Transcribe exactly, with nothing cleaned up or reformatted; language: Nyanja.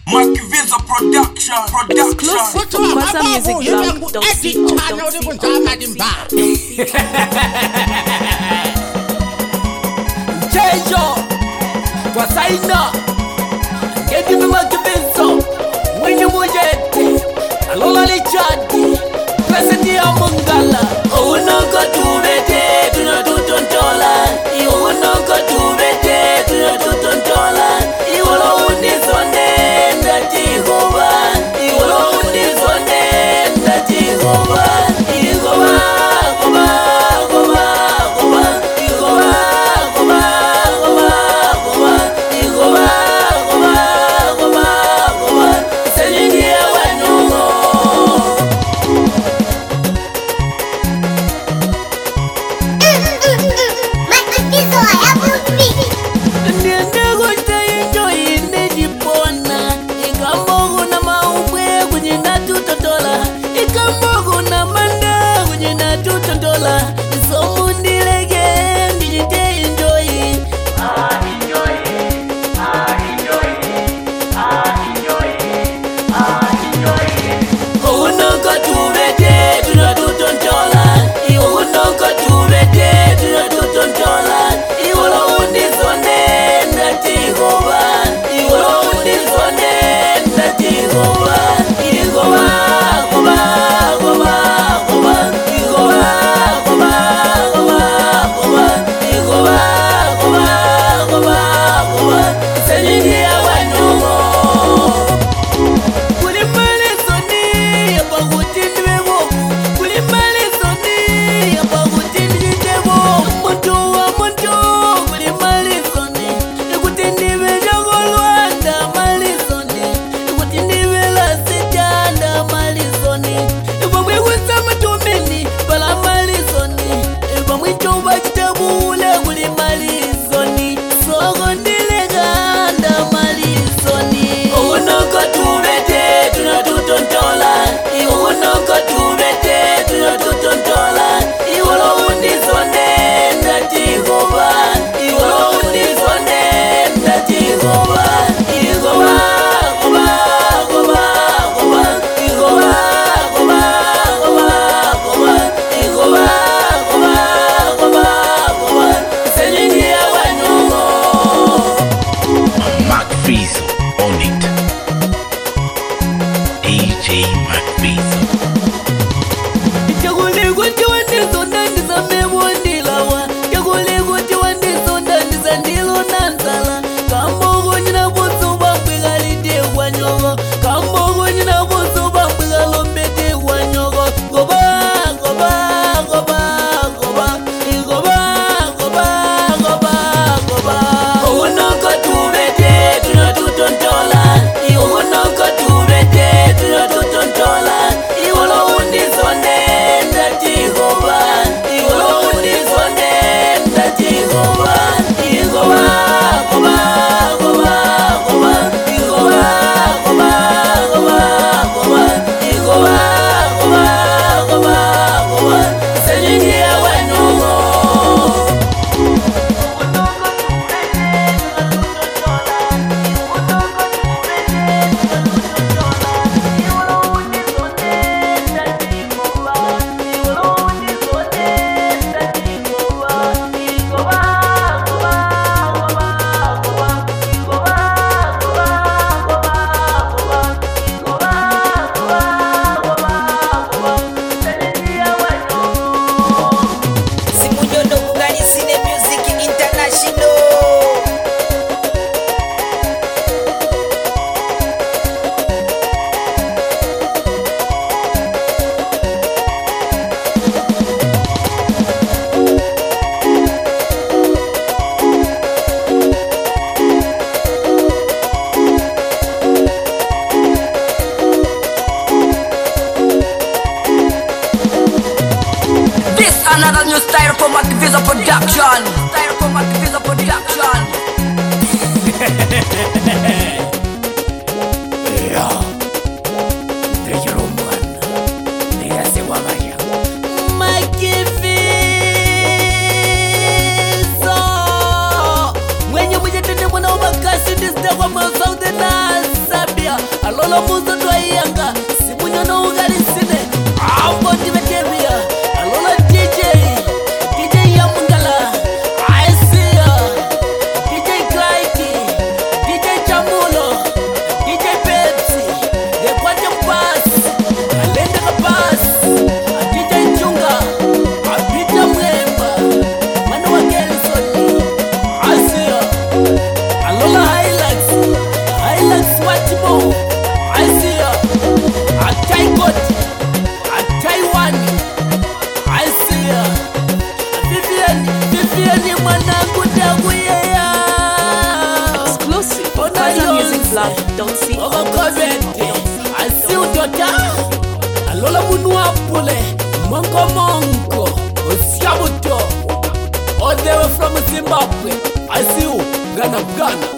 Makiviza production, production. Kwanza music blog, don't see, oh, don't see, oh, Chejo, kwa saina, geti mi Makiviza, mwenye mujete, alola lichadi, presenti ya mungala. Unoka tubete, tunatutontola, unoka tubete, tunatutontola, iwolo unisone, ndatigoba, iwolo unisone, ndatigoba, igoba, goba, goba, goba, igoba, goba, goba, goba, igoba, goba, goba, goba, senyingia wanugo. Another new style from Makiviza production. Style from Makiviza production. Yeah. They are one. They are the Wagaya. Makiviza. When you get to the one of a castle, this the one of South Sabia. Alola muzo twayanga simunyo no ugalisine Ambo ndivekeria Alola D J D J Yamungala I see ya D J Clyde D J Chamulo D J Pepsi The Kwaja Pass Alenda Kapass D J Chunga Abita Mwemba Manu wa Kelly I see ya Alola Highlights Highlights Watimo I see ya Atai God Atai Wani I see ya Vivian Vivian mwanangu dagu yaya Exclusive on Kaiser Music Lab dot com. I see you Dota Alola Munua Pule Monko Monko Osiabuto All the way from Zimbabwe I see you Ghana Ghana